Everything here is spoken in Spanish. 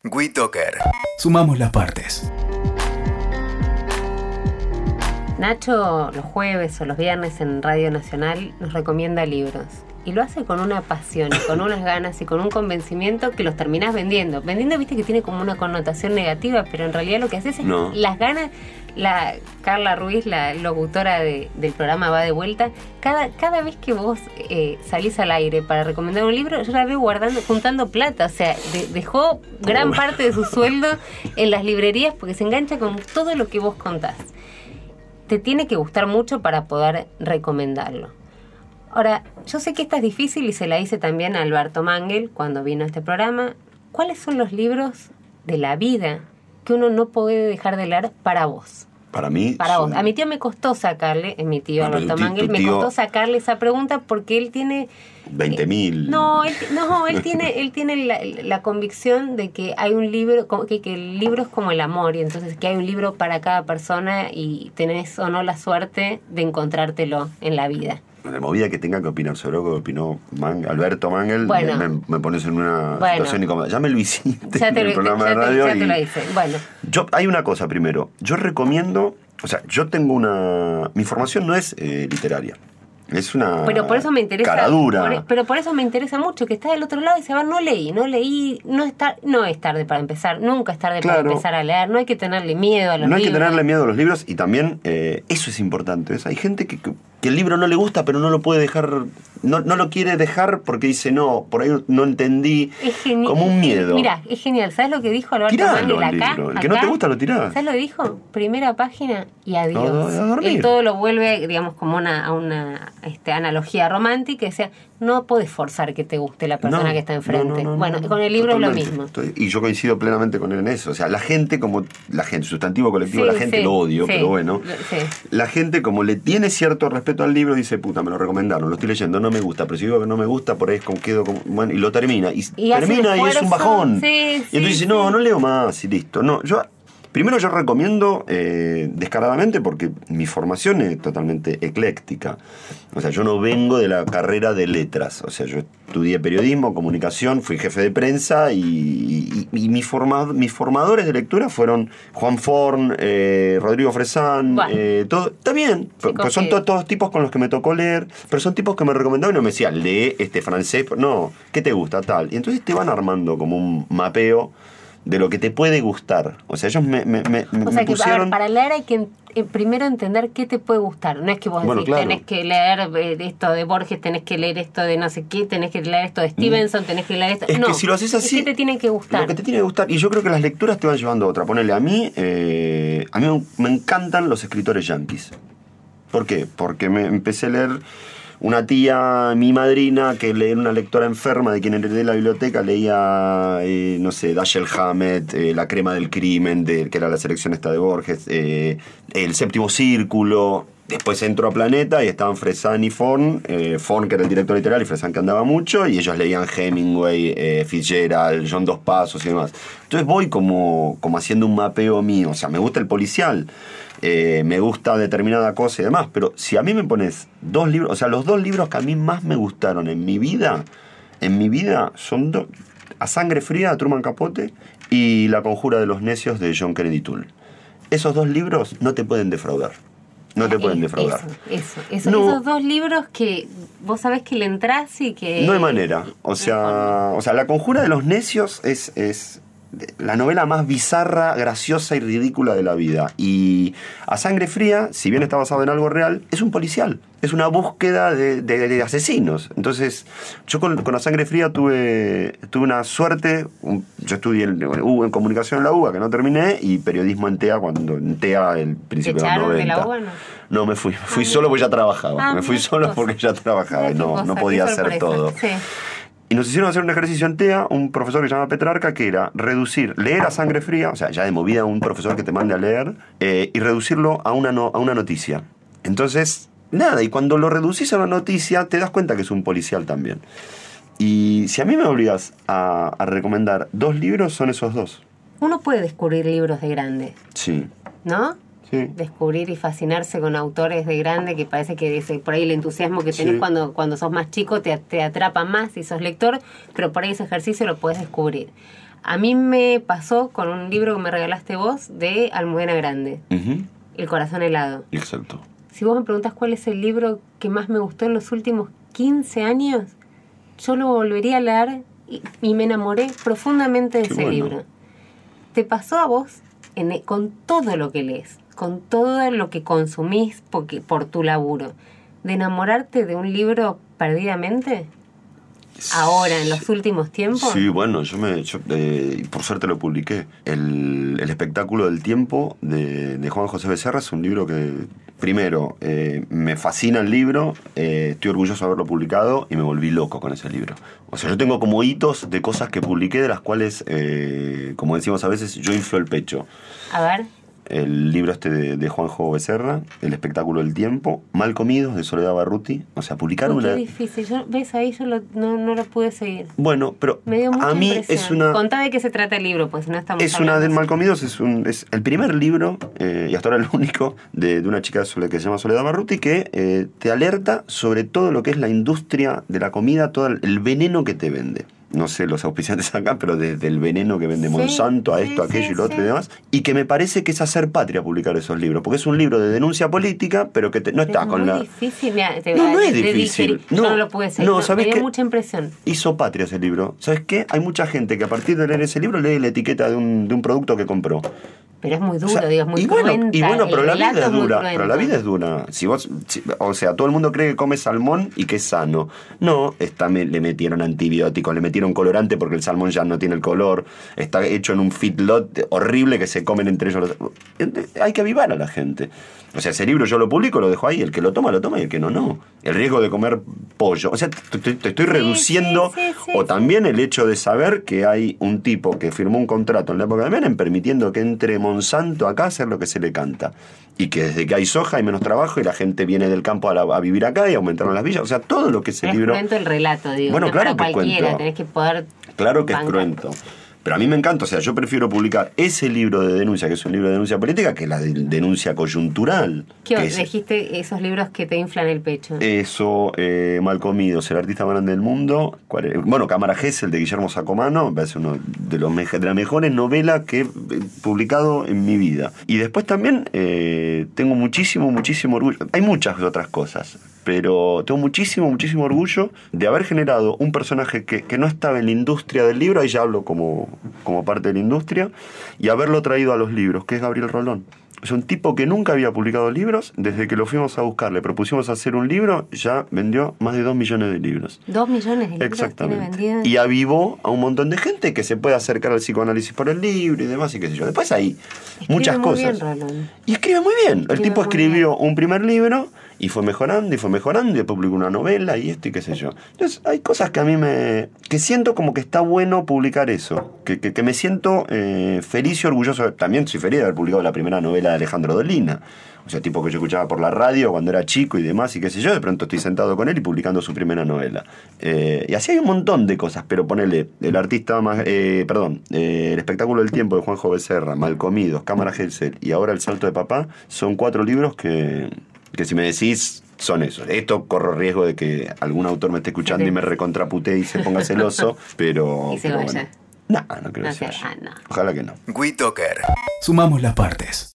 WeToker. Sumamos las partes. Nacho los jueves o los viernes en Radio Nacional nos recomienda libros. Y lo hace con una pasión, y con unas ganas y con un convencimiento que los terminás vendiendo. Vendiendo, viste que tiene como una connotación negativa, pero en realidad lo que haces es las ganas. La Carla Ruiz, la locutora del programa Va de Vuelta, cada vez que vos salís al aire para recomendar un libro, yo la veo juntando plata. O sea, dejó gran parte de su sueldo en las librerías porque se engancha con todo lo que vos contás. Te tiene que gustar mucho para poder recomendarlo. Ahora, yo sé que esta es difícil y se la hice también a Alberto Mangel cuando vino a este programa. ¿Cuáles son los libros de la vida que uno no puede dejar de leer para vos? Para mí. Para vos. A mi tío me costó sacarle, mi tío Alberto Mangel, me costó sacarle esa pregunta porque él tiene 20.000. Él tiene la convicción de que hay un libro, que el libro es como el amor, y entonces que hay un libro para cada persona y tenés o no la suerte de encontrártelo en la vida. De movida que tenga que opinar sobre lo que opinó Alberto Mangel, bueno, me pones en una situación incómoda. Ya me lo hiciste en el programa de radio. Ya te lo hice. Bueno. Hay una cosa primero. Yo recomiendo, yo tengo mi formación no es literaria. Es una pero por eso me interesa, caradura. Pero por eso me interesa mucho que está del otro lado y se va, no leí, no es tarde para empezar, nunca es tarde para empezar a leer, no hay que tenerle miedo a los libros. No hay que tenerle miedo a los libros y también eso es importante. Hay gente que el libro no le gusta pero no lo puede dejar, no lo quiere dejar porque dice no, por ahí no entendí, como un miedo. Mirá, es genial, ¿sabes lo que dijo Alberto Mangel acá? El que no te gusta lo tirás. ¿Sabes lo que dijo? Primera página y adiós. A dormir. Él todo lo vuelve, digamos, como a una analogía romántica, o sea, no podés forzar que te guste la persona que está enfrente. Con el libro totalmente. Es lo mismo. Y yo coincido plenamente con él en eso. O sea, la gente, sustantivo colectivo, la gente lo odio, pero bueno. Sí. La gente, como le tiene cierto respeto al libro, dice, puta, me lo recomendaron, lo estoy leyendo, no me gusta, pero si digo que no me gusta, por ahí quedo como, bueno, y lo termina. Y termina y es un bajón. Y entonces dice, no leo más y listo. Primero yo recomiendo descaradamente porque mi formación es totalmente ecléctica. O sea, yo no vengo de la carrera de letras. O sea, yo estudié periodismo, comunicación, fui jefe de prensa y mis formadores de lectura fueron Juan Forn, Rodrigo Fresán, todo. Está bien, pues son todos tipos con los que me tocó leer, pero son tipos que me recomendaban y no me decían, lee francés. No, ¿qué te gusta? Tal. Y entonces te van armando como un mapeo de lo que te puede gustar. O sea, ellos me pusieron... para leer hay que primero entender qué te puede gustar. No es que vos decís, tenés que leer esto de Borges, tenés que leer esto de no sé qué, tenés que leer esto de Stevenson, tenés que leer esto... Es que si lo haces así... ¿Qué te tiene que gustar? Lo que te tiene que gustar. Y yo creo que las lecturas te van llevando a otra. Ponele, a mí me encantan los escritores yanquis. ¿Por qué? Porque me empecé a leer... Una tía, mi madrina, que era una lectora enferma de quien heredé la biblioteca, leía, Dashiell Hammett, La crema del crimen, que era la selección esta de Borges, El séptimo círculo. Después entró a Planeta y estaban Fresán y Forn, Forn que era el director literal y Fresán que andaba mucho, y ellos leían Hemingway, Fitzgerald, John Dos Passos y demás. Entonces voy como haciendo un mapeo mío. O sea, me gusta el policial, me gusta determinada cosa y demás, pero si a mí me pones dos libros, o sea, los dos libros que a mí más me gustaron en mi vida son A Sangre Fría de Truman Capote y La Conjura de los Necios de John Kennedy Toole. Esos dos libros no te pueden defraudar. No te pueden defraudar. Esos dos libros que vos sabés que le entrás y que... No hay manera. O sea, La Conjura de los Necios es la novela más bizarra, graciosa y ridícula de la vida. Y A Sangre Fría, si bien está basado en algo real, es un policial. Es una búsqueda de asesinos. Entonces, yo con A Sangre Fría tuve una suerte. Yo estudié en comunicación en la UBA, que no terminé, y periodismo en TEA, cuando en TEA el principio de los 90. ¿De la UBA no? Me fui solo porque ya trabajaba. Me fui solo porque ya trabajaba y no podía hacer todo. Sí. Y nos hicieron hacer un ejercicio en TEA, un profesor que se llama Petrarca, que era leer A Sangre Fría, o sea, ya de movida un profesor que te mande a leer, y reducirlo a una noticia. Entonces, nada, y cuando lo reducís a una noticia, te das cuenta que es un policial también. Y si a mí me obligas a recomendar dos libros, son esos dos. Uno puede descubrir libros de grande. Sí. ¿No? Sí. Descubrir y fascinarse con autores de grande, que parece que por ahí el entusiasmo que tenés cuando sos más chico te atrapa más si sos lector, pero por ahí ese ejercicio lo podés descubrir. A mí me pasó con un libro que me regalaste vos de Almudena Grande, El corazón helado. Exacto. Si vos me preguntás cuál es el libro que más me gustó en los últimos 15 años, yo lo volvería a leer y me enamoré profundamente de ese libro. ¿Te pasó a vos con todo lo que lees, con todo lo que consumís por tu laburo, de enamorarte de un libro perdidamente? Ahora, en los últimos tiempos. Sí, bueno, yo por suerte lo publiqué. El espectáculo del tiempo de Juan José Becerra es un libro que, primero, me fascina el libro, estoy orgulloso de haberlo publicado y me volví loco con ese libro. O sea, yo tengo como hitos de cosas que publiqué, de las cuales, como decimos a veces, yo inflo el pecho. A ver. El libro de Juanjo Becerra, El espectáculo del tiempo, Mal comidos, de Soledad Barruti. O sea, publicaron Qué difícil. ¿Ves? Ahí yo no lo pude seguir. Bueno, pero me dio mucha a mí impresión. es una... Contá de qué se trata el libro, pues no estamos Es una del Mal comidos, es el primer libro, y hasta ahora el único, de una chica que se llama Soledad Barruti, que te alerta sobre todo lo que es la industria de la comida, todo el veneno que te vende. No sé los auspiciantes acá, pero desde el veneno que vende Monsanto a esto, aquello y lo otro y demás. Y que me parece que es hacer patria publicar esos libros, porque es un libro de denuncia política, pero que no está con la... Difícil. No es difícil. Yo no lo pude seguir. ¿sabés me dio qué? Mucha impresión. Hizo patria ese libro. ¿Sabes qué? Hay mucha gente que a partir de leer ese libro lee la etiqueta de un producto que compró. Pero es muy duro, es muy cruenta. Pero la vida es dura. Cruento. Pero la vida es dura. O sea, todo el mundo cree que come salmón y que es sano. No, le metieron antibióticos, le metieron colorante porque el salmón ya no tiene el color. Está hecho en un feedlot horrible que se comen entre ellos. Hay que avivar a la gente. O sea, ese libro yo lo publico, lo dejo ahí. El que lo toma y el que no. El riesgo de comer pollo. O sea, te estoy reduciendo. O también el hecho de saber que hay un tipo que firmó un contrato en la época de Menem permitiendo que entre Monsanto acá a hacer lo que se le canta. Y que desde que hay soja hay menos trabajo y la gente viene del campo a vivir acá y aumentaron las villas. O sea, todo lo que ese libro... Es cruento el relato, digo. Bueno, claro que es cualquiera, tenés que poder... Claro que es cruento. Pero a mí me encanta, o sea, yo prefiero publicar ese libro de denuncia, que es un libro de denuncia política, que la de denuncia coyuntural. ¿Qué dijiste esos libros que te inflan el pecho? Eso, Mal comidos, El artista más grande del mundo. Bueno, Cámara Gesell, de Guillermo Sacomano, me parece uno de las mejores novelas que he publicado en mi vida. Y después también tengo muchísimo orgullo. Hay muchas otras cosas, pero tengo muchísimo orgullo de haber generado un personaje que no estaba en la industria del libro, ahí ya hablo como parte de la industria, y haberlo traído a los libros, que es Gabriel Rolón. Es un tipo que nunca había publicado libros, desde que lo fuimos a buscar, le propusimos hacer un libro, ya vendió más de 2 millones de libros. 2 millones de libros. Exactamente. Tiene vendido. Y avivó a un montón de gente que se puede acercar al psicoanálisis por el libro y demás, y qué sé yo. Después hay muchas cosas. Escribe muy bien, Rolón. Y escribe muy bien. El tipo escribió un primer libro y fue mejorando, y después publicó una novela y esto y qué sé yo. Entonces hay cosas que a mí que siento como que está bueno publicar eso, que me siento feliz y orgulloso. También soy feliz de haber publicado la primera novela de Alejandro Dolina. O sea, tipo que yo escuchaba por la radio cuando era chico y demás y qué sé yo, de pronto estoy sentado con él y publicando su primera novela. Y así hay un montón de cosas, pero ponele El espectáculo del tiempo de Juanjo Becerra, Mal comidos, Cámara Gesell y ahora El salto de papá, son 4 libros que si me decís son esos. Esto corro riesgo de que algún autor me esté escuchando y me recontraputee y se ponga celoso, pero... Y se vaya. Bueno. No creo que se vaya. Ojalá que no. WeToker. Sumamos las partes.